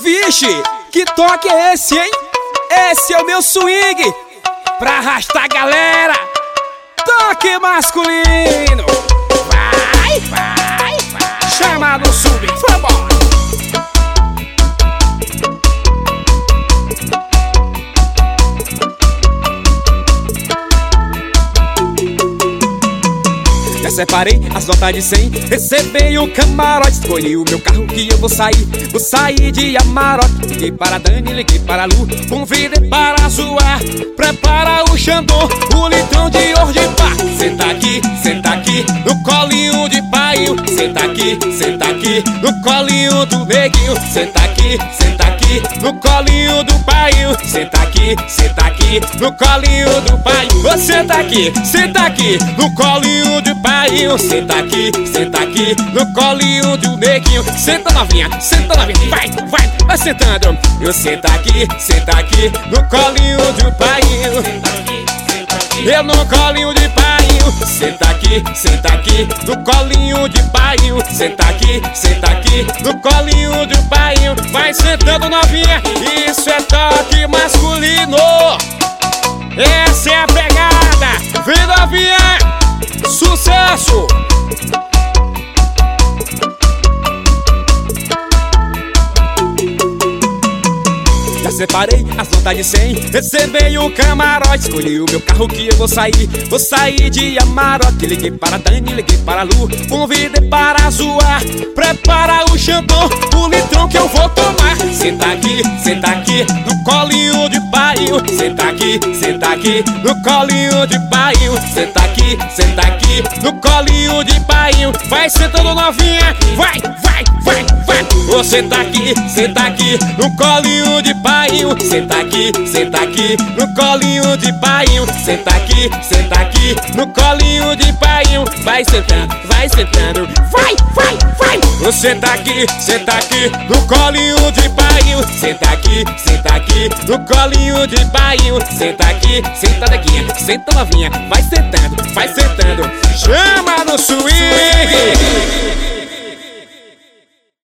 Vixe, que toque é esse, hein? Esse é o meu swing pra arrastar a galera. Toque masculino. Vai, vai, vai. Chama no sub, vambora. Já separei as notas de 100, recebi o camarote. Escolhi o meu carro que eu vou sair de Amarote. Liguei para Dani, liguei para Lu, convidei para zoar. Prepara o Xandão, o litrão de Ordipá. Senta aqui, no colinho de painho. Senta aqui, no colinho do neguinho. Senta aqui, no colinho do painho. Senta aqui, no colinho do painho. Ô, senta aqui, no colinho de painho. Senta aqui, no colinho do neguinho. Senta novinha, vai sentando. Eu senta aqui, no colinho do painho. Eu no colinho de painho. Senta aqui, no colinho de painho. Senta aqui, no colinho de painho. Vai sentando novinha, isso é toque masculino. Essa é a pegada, vem novinha, sucesso! Já separei as notas de 100, recebi o camarote. Escolhi o meu carro que eu vou sair de Amarote. Liguei para Dani, liguei para Lu, convidei para zoar. Prepara o Xandão, o litrão que eu vou tomar. Senta aqui, no colinho de painho. Senta aqui, no colinho de painho. Senta aqui, no colinho de painho. Vai sentando novinha, vai. Você tá aqui, no colinho de painho. Senta aqui, no colinho de painho. Senta aqui, no colinho de painho. Vai sentando, vai. Você tá aqui, no colinho de painho. Senta aqui, no colinho de painho. Senta aqui, senta neguinha, senta novinha. Vai sentando, chama no swing.